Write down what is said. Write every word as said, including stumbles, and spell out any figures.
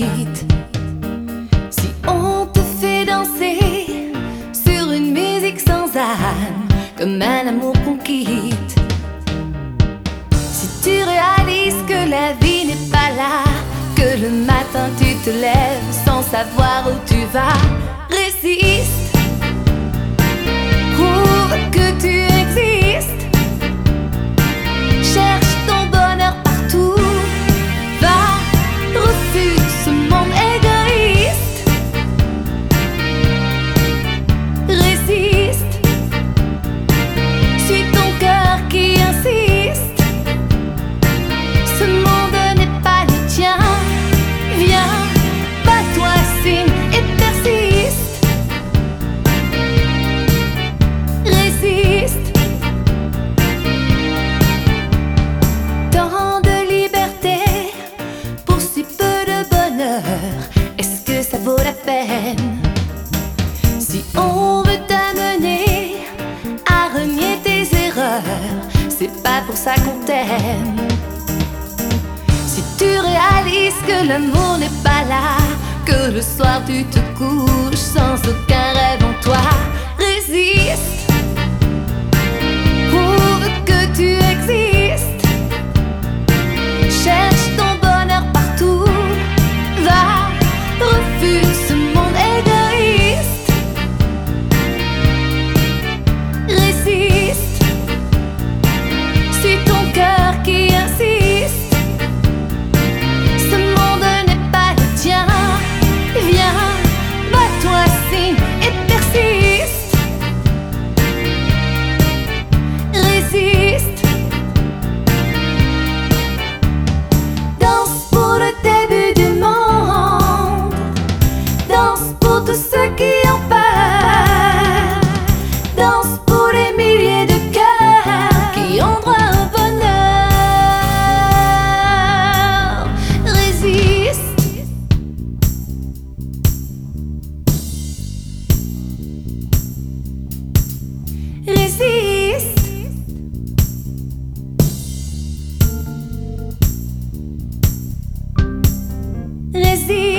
quitte. Si on te fait danser sur une musique sans âme, comme un amour qu'on quitte. Si tu réalises que la vie n'est pas là, que le matin tu te lèves sans savoir où tu vas, résiste, prouve que tu existes, cherche ton bonheur partout, va, refuse ce monde égoïste, résiste, suis ton cœur qui insiste, ce monde n'est pas le tien, viens, bats-toi, signe et persiste, résiste. Tant de liberté pour si peu de bonheur, est-ce que ça vaut la peine? Si on veut t'amener à renier tes erreurs, c'est pas pour ça qu'on t'aime. Si tu réalises que l'amour n'est pas là, que le soir tu te couches sans aucun rêve en toi, résiste, prouve que tu existes, cherche ton bonheur partout, va, refuse ce monde égoïste, résiste, suis ton cœur qui insiste, ce monde n'est pas le tien, viens, bats-toi, signe et persiste, résiste. Danse pour le début du monde, danse pour tous ceux qui ont peur, danse pour les milliers de cœurs qui ont droit au bonheur, résiste, résiste, résiste.